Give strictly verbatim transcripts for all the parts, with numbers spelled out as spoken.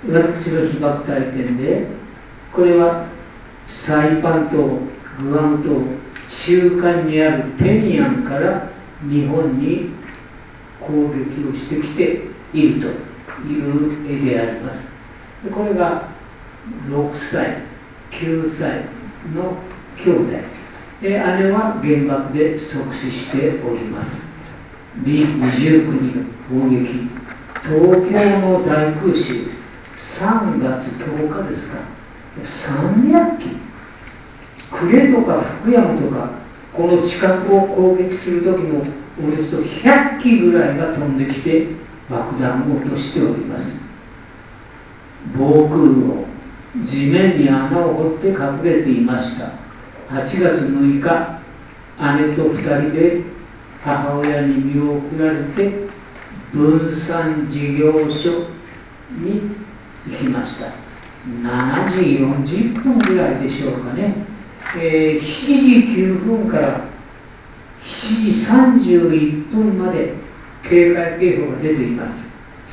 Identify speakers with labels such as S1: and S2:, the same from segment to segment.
S1: 私の被爆体験で、これはサイパン島、グアム島、中間にあるテニアンから日本に攻撃をしてきているという絵であります。これがろくさい、きゅうさいの兄弟。姉は原爆で即死しております。ビーにじゅうくにの砲撃、東京の大空襲、さんがつとおかですか、さんびゃっき、呉とか福山とか、この近くを攻撃するときも、およそひゃっきぐらいが飛んできて、爆弾を落としております。防空壕、地面に穴を掘って隠れていました。はちがつむいか、姉とふたりで母親に身を送られて、分散事業所に行きました。しちじよんじゅっぷんぐらいでしょうかね。えー、しちじきゅうふんからしちじさんじゅういっぷんまで警戒警報が出ています。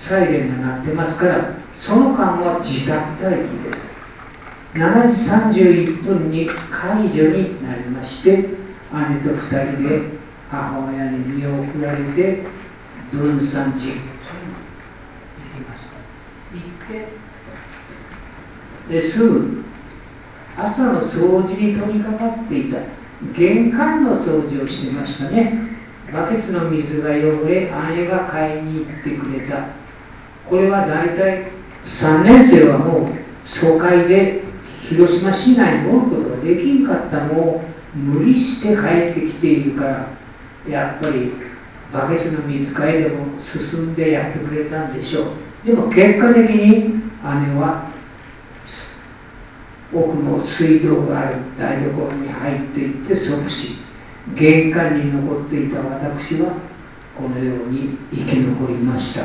S1: サイレンが鳴ってますから、その間は自宅待機です。しちじさんじゅういっぷんに解除になりまして、姉とふたりで母親に身を送られて分散事業所に行きました。行ってですぐ朝の掃除に取り掛かっていた。玄関の掃除をしていましたね。バケツの水が汚れ、姉が買いに行ってくれた。これは大体さんねん生はもう疎開で広島市内におることができんかったのを無理して帰ってきているから、やっぱりバケツの水替えでも進んでやってくれたんでしょう。でも結果的に姉は奥の水道がある台所に入っていって即死。玄関に残っていた私はこのように生き残りました。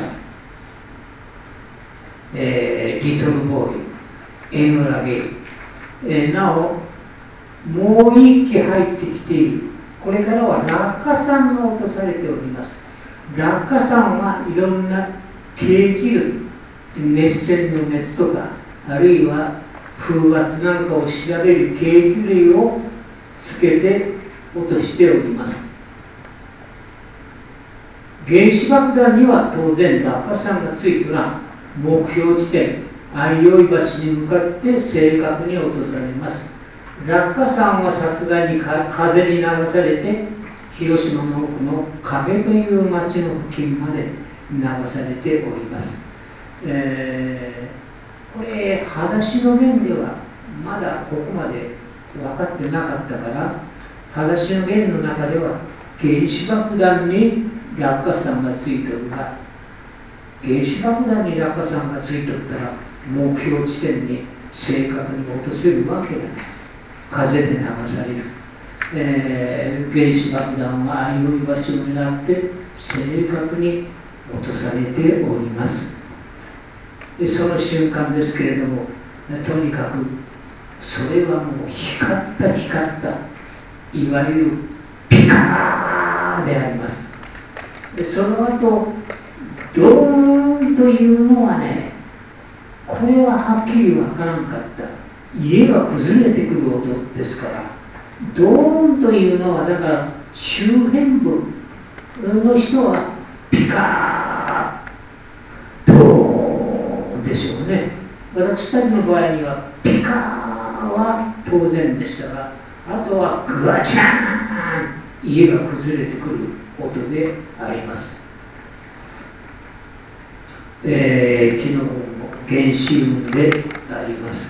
S1: えー、リトルボーイ、江村ゲイ、えー、なおもう一機入ってきている。これからは落下傘が落とされております。落下傘はいろんな軽気類、熱線の熱とか、あるいは風圧なんかを調べる軽気類をつけて落としております。原子爆弾には当然落下傘がついては目標地点、相生橋に向かって正確に落とされます。落下傘はさすがに風に流されて広島の奥の壁という町の付近まで流されております。えー、これ裸足の弦ではまだここまで分かってなかったから、裸足の弦の中では原子爆弾に落下傘がついておるが、原子爆弾に落下傘がついておったら目標地点に正確に落とせるわけがない。風で流される、えー、原子爆弾は相生橋を狙って正確に落とされております。でその瞬間ですけれども、とにかくそれはもう光った光ったいわゆるピカーであります。でその後ドーンというのはね、これははっきりわからんかった。家が崩れてくる音ですから、ドーンというのはだから周辺部の人はピカードーンでしょうね。私たちの場合にはピカーは当然でしたが、あとはグワチャーン、家が崩れてくる音であります。えー、昨日も原子雲であります。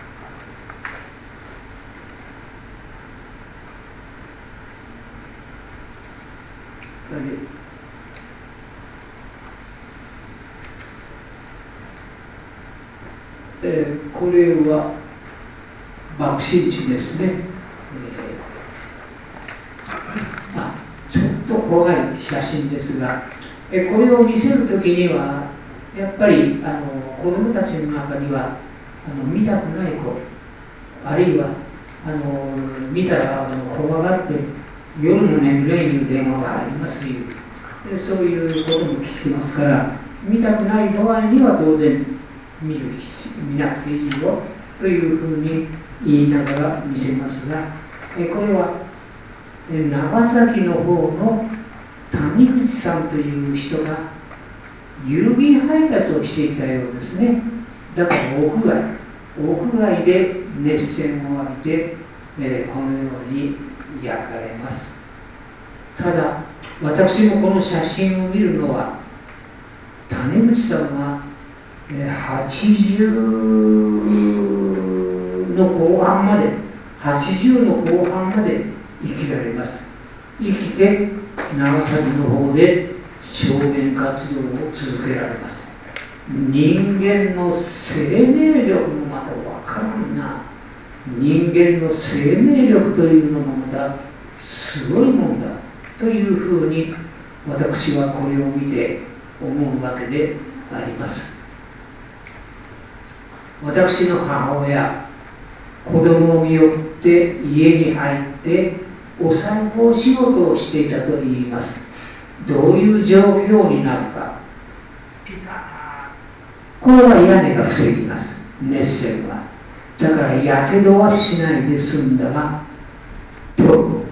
S1: えー、これは爆心地ですね。えー、あちょっと怖い写真ですが、えー、これを見せるときにはやっぱりあの子どもたちの中にはあの見たくない子、あるいはあの見たらあの怖がって夜の眠れに電話がありますよ、そういうことも聞きますから、見たくない場合には当然見る見なくていいよというふうに言いながら見せますが、えこれはえ長崎の方の谷口さんという人が郵便配達をしていたようですね。だから屋外屋外で熱線を浴びて、えー、このように焼かれます。ただ私もこの写真を見るのは谷口さんは、えー、はちじゅうの後半まではちじゅうの後半まで生きられます。生きて長崎の方で証言活動を続けられます。人間の生命力もまたわからんな。人間の生命力というのもまたすごいもんだというふうに私はこれを見て思うわけであります。私の母親、子供を見よって家に入ってお裁縫仕事をしていたと言います。どういう状況になるか。これは屋根が防ぎます。熱線は。だからやけどはしないで済んだが、と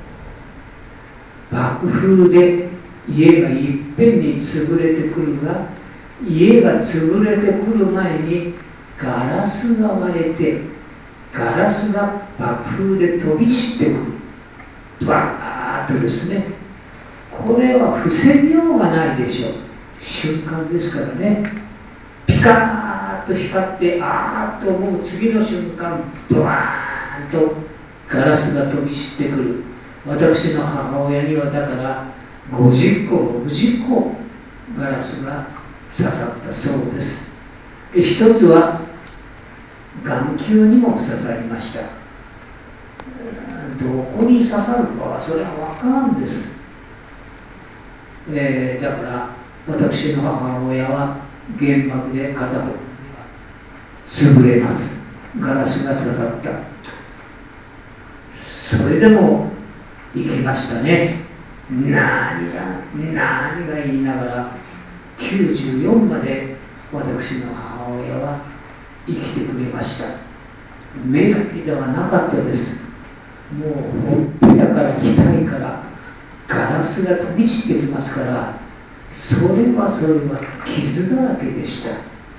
S1: 爆風で家がいっぺんに潰れてくるが、家が潰れてくる前にガラスが割れて、ガラスが爆風で飛び散ってくる。バーッとですね。これは防ぎようがないでしょう。瞬間ですからね。ピカーッと光って、あーっと思う次の瞬間、ドワーンとガラスが飛び散ってくる。私の母親にはだからごじゅっこ、ろくじゅっこガラスが刺さったそうです。で、一つは眼球にも刺さりました。どこに刺さるかはそれは分からんです。えー、だから私の母親は原爆で片方潰れます。ガラスが刺さった。それでも生きましたね。何が何が言いながらきゅうじゅうよんまで私の母親は生きてくれました。目だけではなかったです。もうほっぺたから額からガラスが飛び散ってきますから、それはそれは傷だらけでした。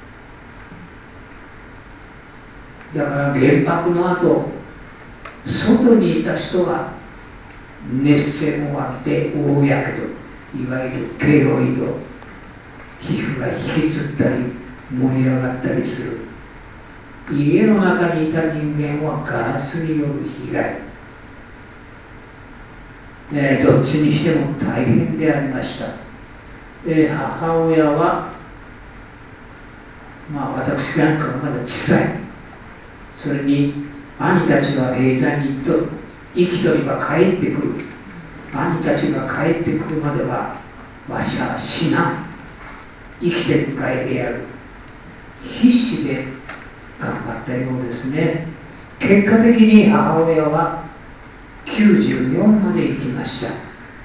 S1: だから原爆の後、外にいた人が熱線を浴びて大やけど、いわゆるケロイド、皮膚が引きつったり盛り上がったりする。家の中にいた人間はガラスによる被害、えー、どっちにしても大変でありました。えー、母親は、まあ私なんかはまだ小さい。それに兄たちは兵隊に行っとる。生きとれば帰ってくる。兄たちが帰ってくるまではわしは死なん。生きて迎えてやる。必死で頑張ったようですね。結果的に母親はきゅうじゅうよんまで生きました。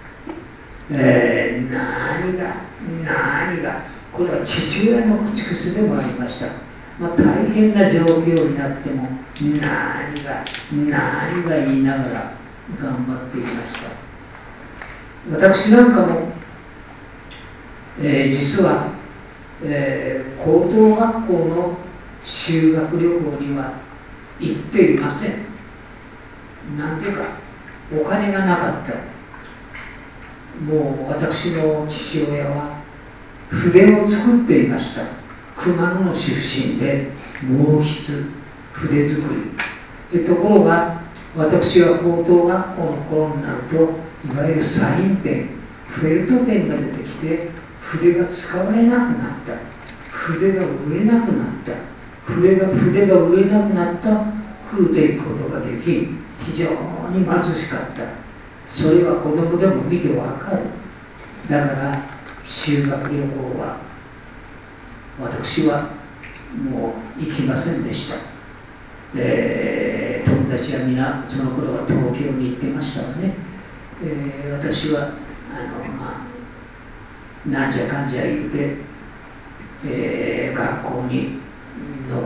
S1: えー、何が何がこれは父親の口癖でもありました。まあ、大変な状況になっても何が何が言いながら頑張っていました。私なんかも、えー、実は、えー、高等学校の修学旅行には行っていません。なんでか、お金がなかった。もう私の父親は筆を作っていました。熊野の出身で毛筆、筆作り。でところが私は高等学校の頃になると、いわゆるサインペン、フェルトペンが出てきて、筆が使われなくなった。筆が売れなくなった。筆が筆が売れなくなった。食うていくことができ、非常に貧しかった。それは子供でも見てわかる。だから修学旅行は私はもう行きませんでした。えー、友達は皆その頃は東京に行ってましたがね、えー、私はあの、まあ、なんじゃかんじゃ言って、えー、学校に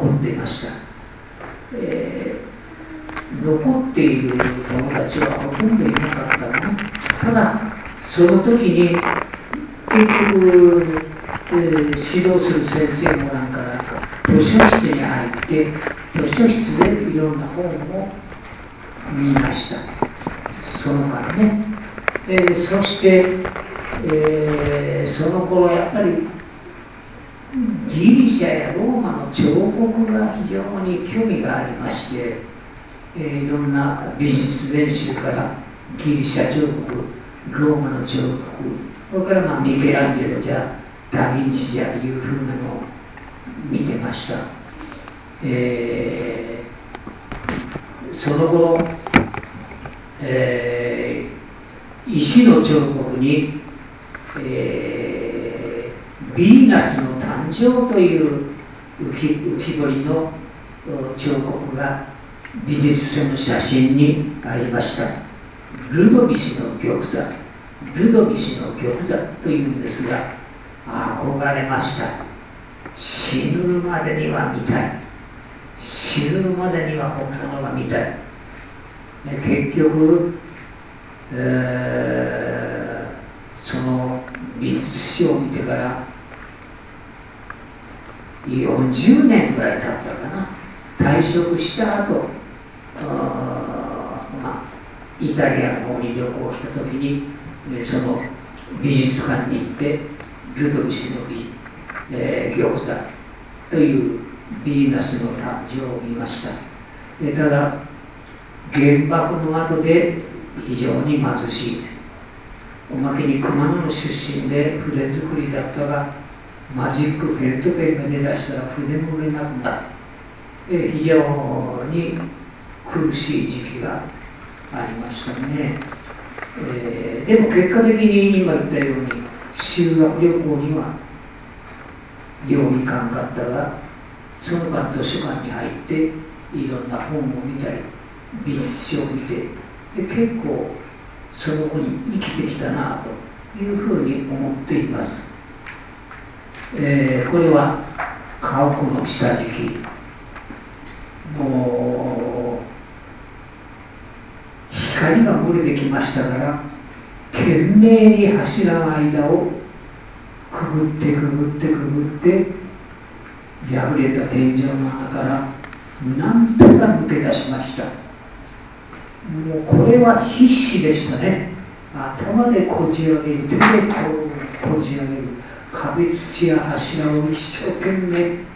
S1: 残っていました。えー、残っている友達はほとんどいなかったかな。ただその時に結局、えー、指導する先生もなんから図書室に入って図書室でいろんな本を見ました。その間ね、えー、そして、えー、その頃やっぱりギリシャやローマの彫刻が非常に興味がありまして、えー、いろんな美術練習からギリシャ彫刻、ローマの彫刻、それからまあミケランジェロじゃダ・ヴィンチじゃいうふうなのを見てました。えー、その後、えー、石の彫刻に、えー、ヴィーナスの誕生という浮き、浮き彫りの彫刻が美術書の写真にありました。ルドビシの玉座、ルドビシの玉座というんですが、憧れました。死ぬまでには見たい。死ぬまでには本物が見たい。結局、えー、その美術史を見てからよんじゅうねんぐらい経ったかな。退職した後、あ、まあ、イタリアの方に旅行した時にその美術館に行ってルドビシの美、えー、玉座というヴィーナスの誕生を見ました。でただ原爆の後で非常に貧しい。おまけに熊野の出身で筆作りだったが、マジックフェルトペンが出だしたら筆も売れなくなる。非常に苦しい時期がありましたね。えー、でも結果的に今言ったように修学旅行にはよういかんかったが、その間図書館に入っていろんな本を見たり美術書を見て、で結構その後に生きてきたなというふうに思っています。えー、これは家屋の下敷き。もう光が漏れてきましたから懸命に柱の間をくぐってくぐってくぐって破れた天井の穴からなんとか抜け出しました。もうこれは必死でしたね。頭でこじ上げる、手でこじ上げる、壁土や柱を一生懸命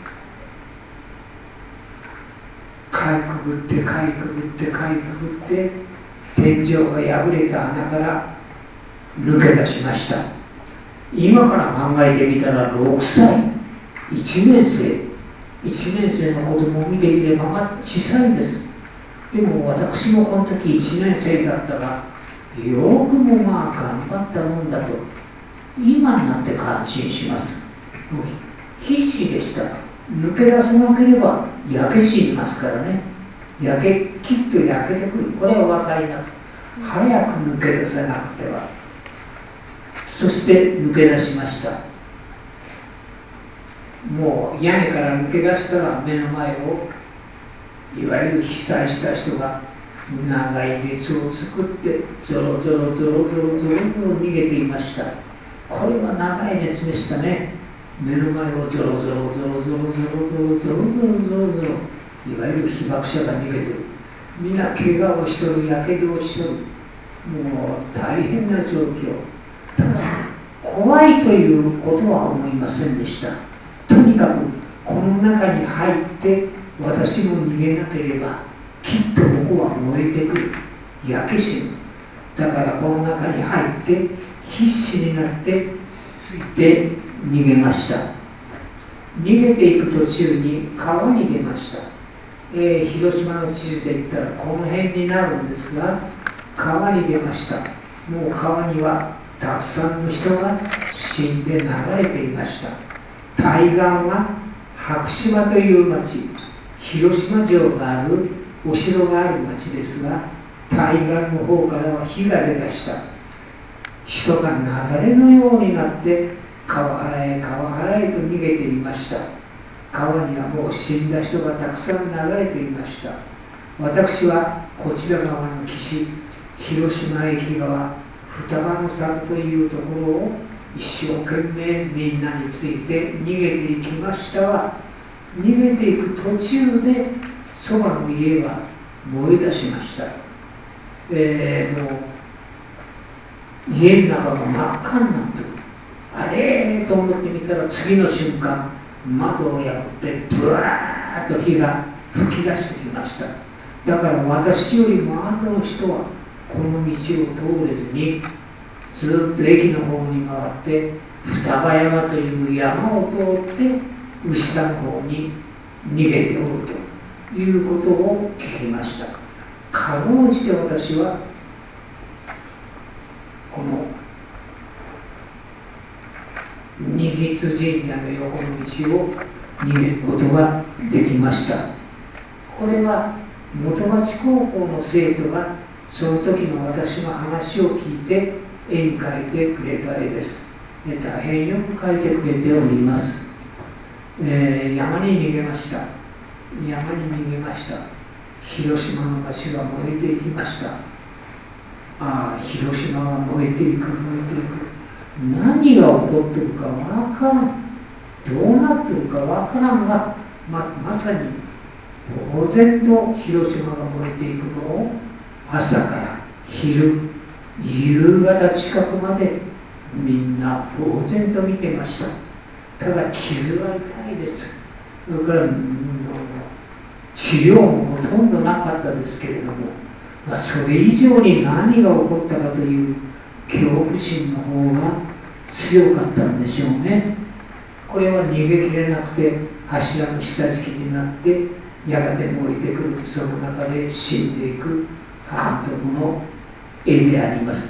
S1: かいくぐってかいくぐってかいくぐって天井が破れた穴から抜け出しました。今から考えてみたらろくさい、いちねん生、いちねん生の子供を見てみればまあ小さいんです。でも私もこの時いちねん生だったが、よくもまあ頑張ったもんだと今になって感心します。もう必死でした。抜け出さなければ焼け死にますからね。焼けきっと焼けてくる。これは分かります。早く抜け出さなくては。そして抜け出しました。もう屋根から抜け出したら目の前をいわゆる被災した人が長い列を作ってゾロゾロゾロゾロゾロゾロ逃げていました。これは長い列でしたね。目の前をゾロゾロゾロゾロゾロゾロゾロゾロゾロゾロ、いわゆる被爆者が逃げてる。みんな怪我をしとる、やけどをしとる。もう大変な状況。ただ怖いということは思いませんでした。とにかくこの中に入って私も逃げなければきっとここは燃えてくる、焼け死ぬ。だからこの中に入って必死になってついて逃げました。逃げていく途中に川に出ました。えー、広島の地図で言ったらこの辺になるんですが、川に出ました。もう川にはたくさんの人が死んで流れていました。対岸は白島という町、広島城があるお城がある町ですが、対岸の方からは火が出だした。人が流れのようになって川原へ川原へと逃げていました。 川にはもう死んだ人がたくさん流れていました。私はこちら側の岸、広島駅側、双葉の里というところを一生懸命みんなについて逃げていきましたが、逃げていく途中でそばの家は燃え出しました。えー、もう家の中が真っ赤になってる。あれと思ってみたら次の瞬間、窓を破ってブワーッと火が吹き出してきました。だから私よりも後の人はこの道を通れずにずっと駅の方に回って双葉山という山を通って牛田の方に逃げておるということを聞きました。かろうじて私はこの二筆神社の横の道を逃げることができました。これは元町高校の生徒がその時の私の話を聞いて絵に描いてくれた絵です。大変よく描いてくれております。えー、山に逃げました。山に逃げました。広島の街が燃えていきました。ああ、広島が燃えていく、燃えていく。何が起こっているかわからん。どうなっているかわからんが、ま、まさに呆然と広島が燃えていくのを朝から昼、夕方近くまでみんな呆然と見てました。ただ傷は痛いです。それから、うん、治療もほとんどなかったですけれども、まあ、それ以上に何が起こったかという恐怖心の方が強かったんでしょうね。これは逃げきれなくて柱の下敷きになってやがて燃えてくる、その中で死んでいく母と子の絵であります。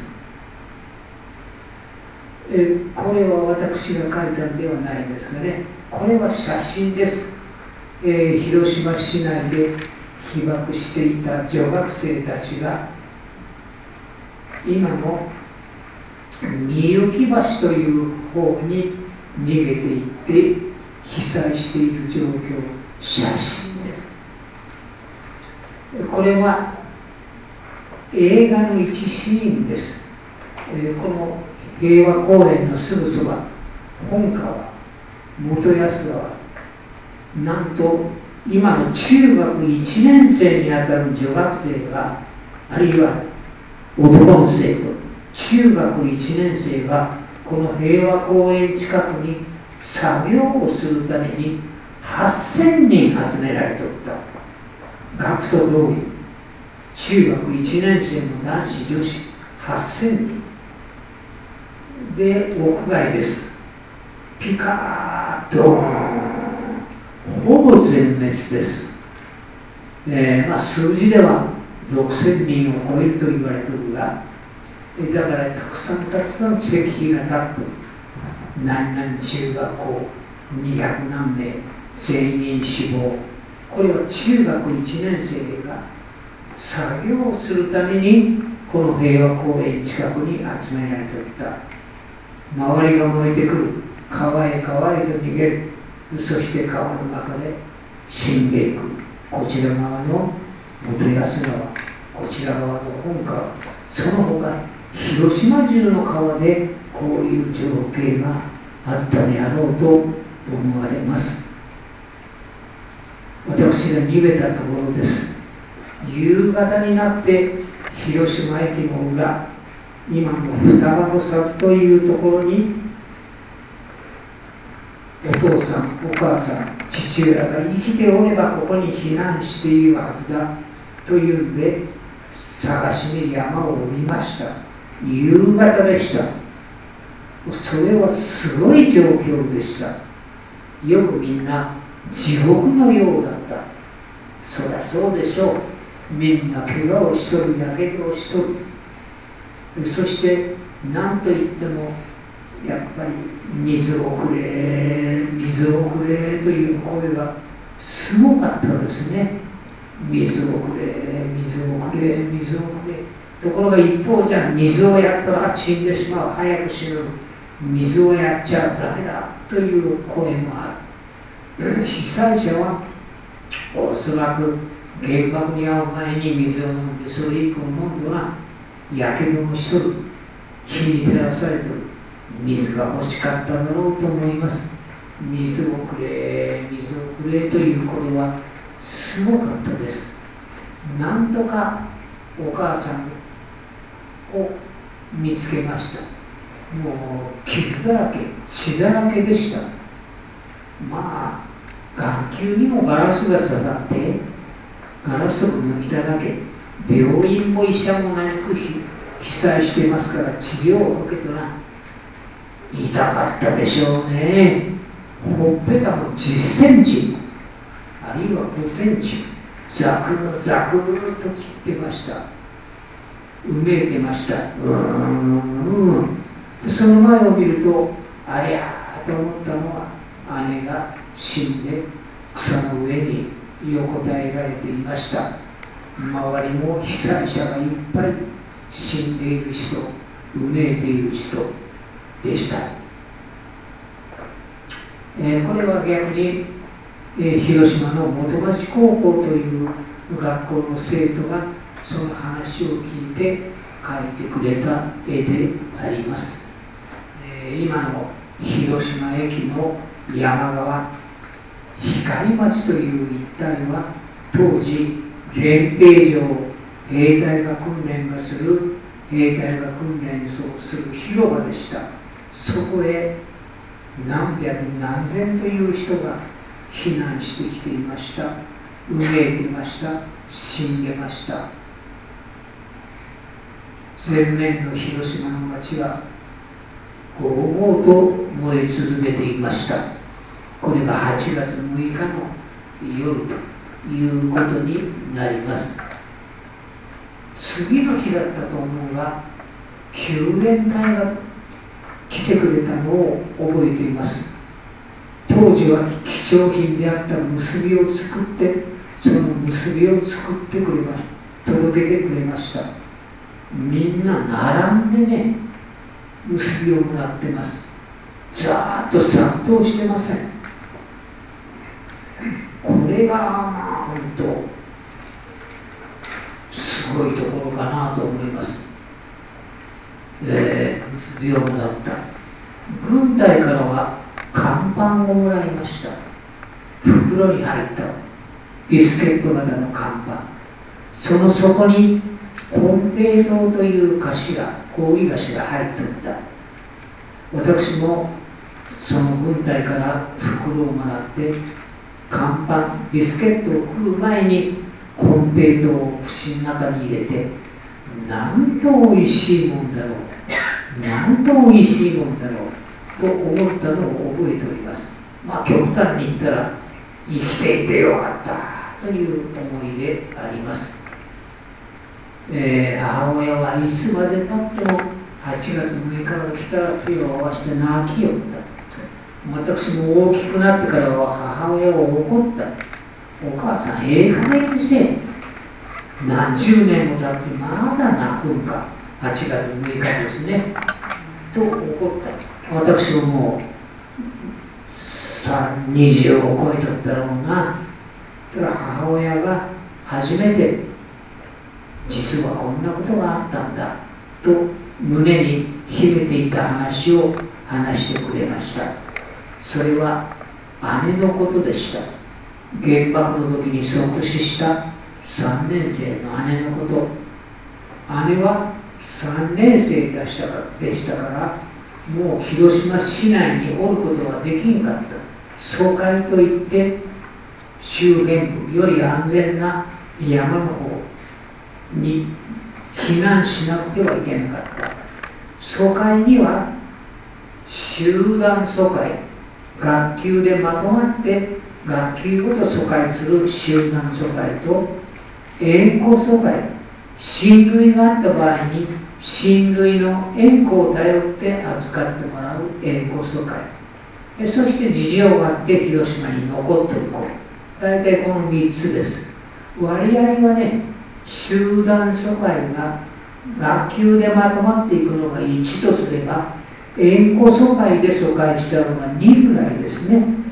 S1: えこれは私が描いたんではないですがね、これは写真です。えー、広島市内で被爆していた女学生たちが今のみゆき橋という方に逃げていって被災している状況、写真です。これは映画の一シーンです。えー、この平和公園のすぐそば、本川、元安川、なんと今の中学いちねん生にあたる女学生が、あるいは男の生徒、中学いちねん生がこの平和公園近くに作業をするためにはっせんにん集められておった。学徒同意、中学いちねん生の男子女子はっせんにんで屋外です。ピカードーン、ほぼ全滅です。えーまあ、数字ではろくせんにんを超えると言われているが、だからたくさんたくさん石碑が立って何々中学校にひゃくなんめい全員死亡。これは中学いちねん生が作業をするためにこの平和公園近くに集められていた。周りが燃えてくる、川へ川へと逃げる、そして川の中で死んでいく。こちら側の元安川、こちら側の本川、その他広島中の川でこういう情景があったであろうと思われます。私が逃げたところです。夕方になって広島駅の裏、今の双葉の里というところにお父さん、お母さん、父親が生きておればここに避難しているはずだというんで探しに山を降りました。夕方でした。それはすごい状況でした。よくみんな地獄のようだった。そりゃそうでしょう。みんな怪我をしとる、やけどをしとる。そして何といってもやっぱり水をくれ、水をくれという声がすごかったですね。水をくれ、水をくれ、水をくれ。ところが一方じゃ水をやったら死んでしまう、早く死ぬ、水をやっちゃダメだという声もある。 被災者はおそらく原爆に遭う前に水を飲んで、それ以降飲んではやけどもしとる、火に照らされてる、水が欲しかっただろうと思います。水をくれ、水をくれという声はすごかったです。なんとかお母さんを見つけました。もう傷だらけ、血だらけでした。まあ学級にもガラスが刺さって、ガラスを抜いただけ、病院も医者もなく被災してますから、治療を受けたら痛かったでしょうね。ほっぺたもじゅっセンチ、あるいはごセンチ、ザクザクと切ってました。うめいてました。うーん。でその前を見ると、ありゃーと思ったのは、姉が死んで草の上に横たえられていました。周りも被災者がいっぱい、死んでいる人、うめいている人でした。えー、これは逆に、えー、広島の本町高校という学校の生徒がその話を聞いて描いてくれた絵であります。えー、今の広島駅の山側、光町という一帯は当時練兵場、兵隊が訓練がする兵隊が訓練をする広場でした。そこへ何百何千という人が避難してきていました。うめいていました。死んでました。前面の広島の町はごうごうと燃え続けていました。これがはちがつむいかの夜ということになります。次の日だったと思うが、救援隊が来てくれたのを覚えています。当時は貴重品であった結びを作って、その結びを作ってくれました。届けてくれました。みんな並んでね、結びをもらってます。ざーっと殺到してません。これがまあ本当すごいところかなと思います。えー、結びをもらった。軍隊からは看板をもらいました。袋に入ったビスケット型の看板。その底に金平糖という頭、氷菓子が入っておった。私もその軍隊から袋をもらって看板、ビスケットを食う前に金平糖を口の中に入れて、なんとおいしいもんだろう、なんとおいしいもんだろうと思ったのを覚えております。まあ極端に言ったら生きていてよかったという思いであります。えー、母親はいつまでたってもはちがつむいかが来たら手を合わせて泣きよった。私も大きくなってからは母親を怒った。お母さん、ええ加減にせえ。何十年も経ってまだ泣くんか。はちがつむいかですね。と怒った。私はもうにじゅうを超えとったろうな。だから母親が初めて、実はこんなことがあったんだと胸に秘めていた話を話してくれました。それは姉のことでした。原爆の時に即死したさんねんせいの姉のこと。姉はさんねんせいでしたから、でしたからもう広島市内におることができんかった。疎開といって周辺部より安全な山の方に避難しなくてはいけなかった。疎開には集団疎開、学級でまとまって学級ごと疎開する集団疎開と縁故疎開、親類があった場合に親類の縁故を頼って預かってもらう縁故疎開、そして事情があって広島に残っておこう。大体このみっつです。割合はね、集団疎開が学級でまとまっていくのがいちとすれば、縁故疎開で疎開したのがにぐらいですね。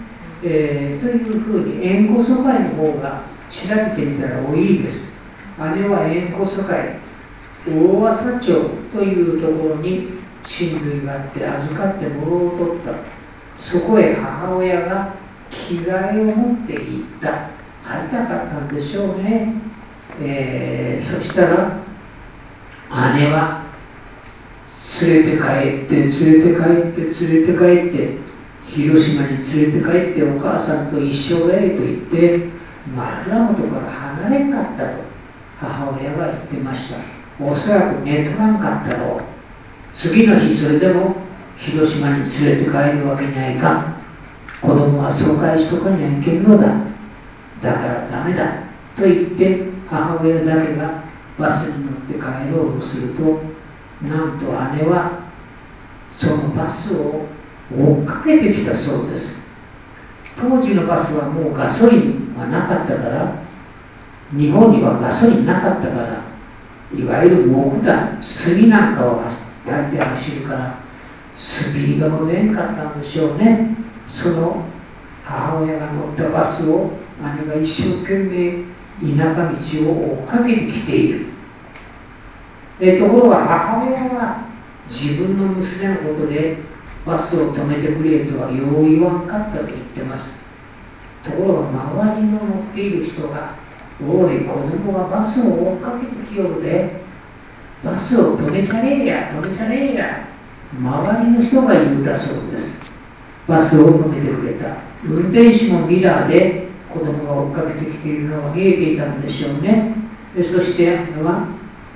S1: えー、というふうに縁故疎開の方が調べてみたら多いです。姉は縁故疎開、大朝町というところに親類があって預かってもろを取った。そこへ母親が着替えを持って行った。会いたかったんでしょうね。えー、そしたら姉は連れて帰って連れて帰って連れて帰って広島に連れて帰ってお母さんと一緒がえと言って丸本から離れんかったと母親が言ってました。おそらく寝とらんかったろう。次の日それでも広島に連れて帰るわけにはいかん。子供は疎開しとかにはいけんのだ。だからダメだと言って母親だけがバスに乗って帰ろうとすると、なんと姉はそのバスを追っかけてきたそうです。当時のバスはもうガソリンはなかったから、日本にはガソリンなかったから、いわゆる木炭、炭なんかを抱いて走るからスピードも出んかったんでしょうね。その母親が乗ったバスを姉が一生懸命田舎道を追っかけてきている。でところが母親は自分の娘のことでバスを止めてくれとはよう言わんかったと言ってます。ところが周りの乗っている人が、おい、子供がバスを追っかけてきよるで、バスを止めちゃれえや、止めちゃれえや、周りの人が言うだそうです。バスを止めてくれた。運転手もミラーで子供が追っかけてきているのが見えていたのでしょうね。でそして姉は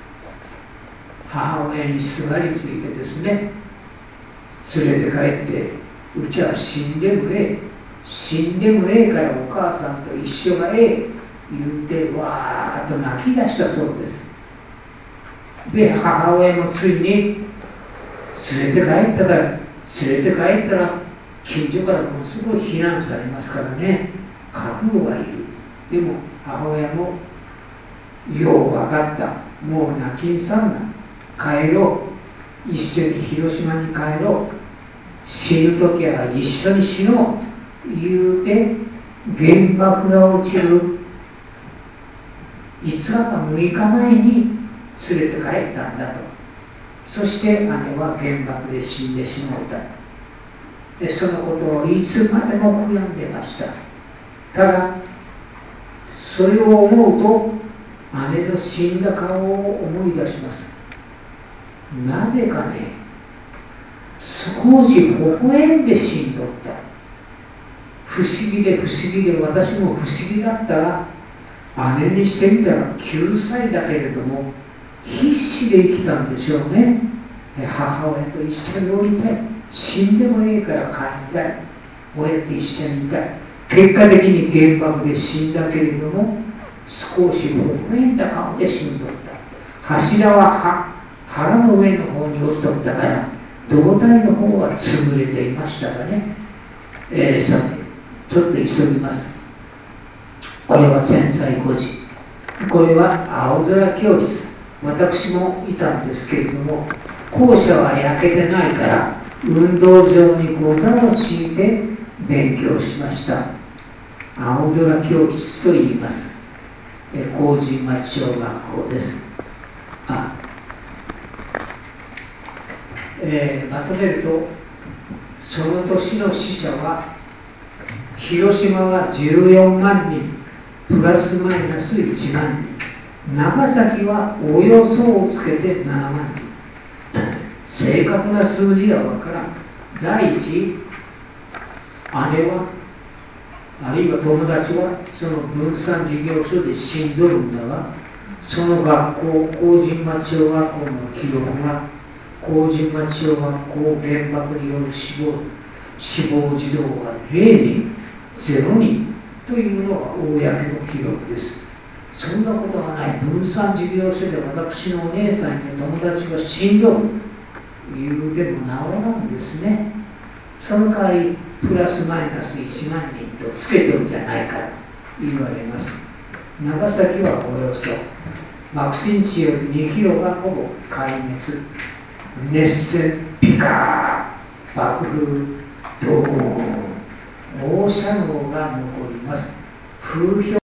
S1: 母親にすがりついてですね、連れて帰ってうちは死んでもええ、死んでもええからお母さんと一緒がええ言うてわーっと泣き出したそうです。で母親もついに連れて帰ったから連れて帰ったら近所からものすごい非難されますからね、覚悟がいる。でも母親もよう分かった、もう泣きんさんな、帰ろう、一緒に広島に帰ろう、死ぬ時は一緒に死のう言うて原爆が落ちるいつかかむいかまえに連れて帰ったんだと。そして姉は原爆で死んでしまった。でそのことをいつまでも悔やんでました。ただそれを思うと姉の死んだ顔を思い出します。なぜかね、少し微笑んで死んどった。不思議で不思議で、私も不思議だったら姉にしてみたらきゅうさいだけれども必死で生きたんでしょうね。母親と一緒におりたい、死んでもいいから帰りたい、親と一緒にいたい。結果的に原爆で死んだけれども少し微笑んだ顔で死んどった。柱は腹の上の方に落ちとったから胴体の方は潰れていましたがね、えー、さてちょっと急ぎます。これは戦災孤児、これは青空教室。私もいたんですけれども、校舎は焼けてないから運動場にござを敷いて勉強しました。青空教室と言います。麹町小学校です。あ、えー、まとめると、その年の死者は広島はじゅうよんまんにんプラスマイナスいちまんにん、長崎はおよそをつけてななまんにん。正確な数字は分からん。第一、姉はあるいは友達はその分散事業所で死んどるんだが、その学校、麹町小学校の記録が麹町小学校原爆による死亡死亡児童はゼロにん、ゼロにんというのが公の記録です。そんなことはない。分散事業所で私のお姉さんや友達が死んどるいうでもなおなんですね。その代わりプラスマイナスいちまんにんとつけてるんじゃないかと言われます。長崎はおよそ爆心地よりにキロがほぼ壊滅、熱戦ピカー爆風ドーン放射能が残ります。風評